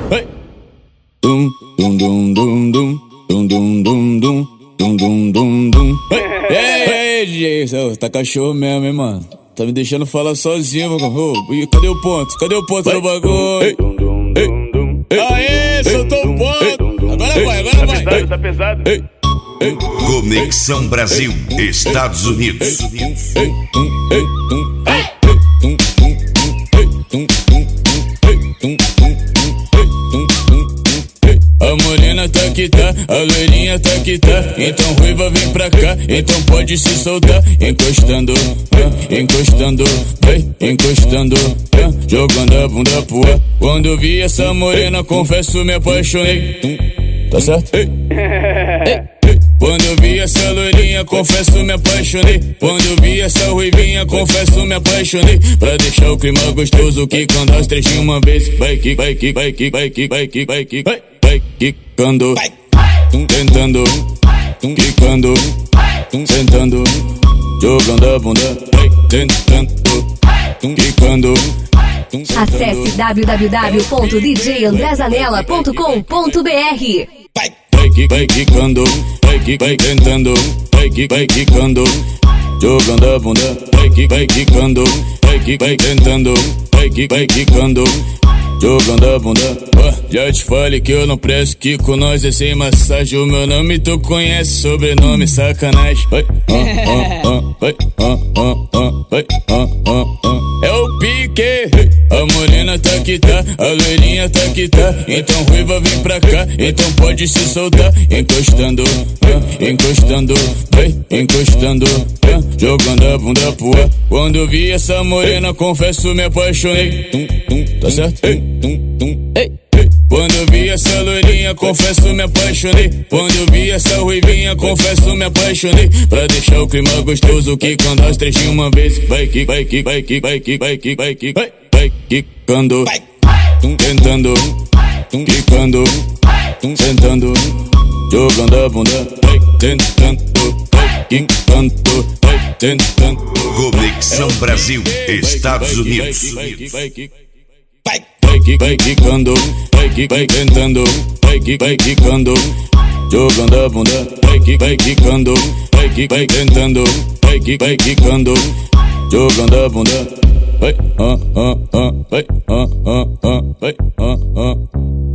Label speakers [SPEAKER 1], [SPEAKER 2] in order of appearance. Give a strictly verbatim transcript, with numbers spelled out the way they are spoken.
[SPEAKER 1] Hey. Dum dum dum dum dum dum dum dum dum dum dum dum dum. Ei, ei, D J, tá cachorro mesmo, hein, mano? Tá me deixando falar sozinho, mano. E cadê o ponto? Cadê o ponto do bagulho? Ei, ei, aê, soltou o ponto. Agora vai, agora vai.
[SPEAKER 2] Tá pesado, tá pesado.
[SPEAKER 1] Ei, ei.
[SPEAKER 3] Conexão Brasil, Estados Unidos.
[SPEAKER 1] A morena tá que tá, a loirinha tá que tá. Então ruiva vem pra cá, então pode se soltar. Encostando, é, encostando, é, encostando, é, jogando a bunda pro ar. Quando eu vi essa morena, confesso me apaixonei. Tá certo? Ei. Ei. Quando eu vi essa loirinha, confesso me apaixonei. Quando eu vi essa ruivinha, confesso me apaixonei. Pra deixar o clima gostoso, quicando as três de uma vez. Vai que, vai que, vai que, vai que, vai que, vai que, vai, vai quicando, tentando, quicando, sentando, jogando a bunda, vai tentando, quicando.
[SPEAKER 4] Acesse w w w ponto d j andré zanella ponto com ponto b r.
[SPEAKER 1] Vai que, vai quicando, vai que, vai tentando, vai que, vai quicando, jogando a bunda, vai que, vai quicando, vai que, vai tentando, vai que, vai quicando, jogando a bunda. Oh, já te falei que eu não presto, que com nós é sem massagem. O meu nome tu conhece, sobrenome sacanagem. Vai, ah, ah, ah, vai, ah, ah, ah, vai, ah, ah, ah. É o pique, a morena tá que tá, a loirinha tá que tá. Então ruiva vem pra cá, então pode se soltar. Encostando, é, encostando, vai, encostando, é, jogando a bunda pro ar. Quando eu vi essa morena, confesso me apaixonei. Tum, tum, tá certo? Ei, tum, tum, ei. Quando eu vi essa loirinha, confesso me apaixonei. Quando eu vi essa ruivinha, confesso me apaixonei. Pra deixar o clima gostoso, quicando as três de uma vez. Vai que, vai que, vai que, vai que, vai que, vai que, vai, vai quicando, tentando, quicando, sentando, jogando a bunda, vai tentando, vai quicando, vai tentando.
[SPEAKER 3] Conexão Brasil, Estados Unidos.
[SPEAKER 1] Vai, vai que, vai quicando, vai que, vai tentando, vai que, vai quicando, jogando a bunda, vai que, vai quicando, vai que, vai tentando, vai que, vai quicando, jogando a bunda, vai, ah, ah, ah, vai, ah, ah, ah, vai, ah, ah.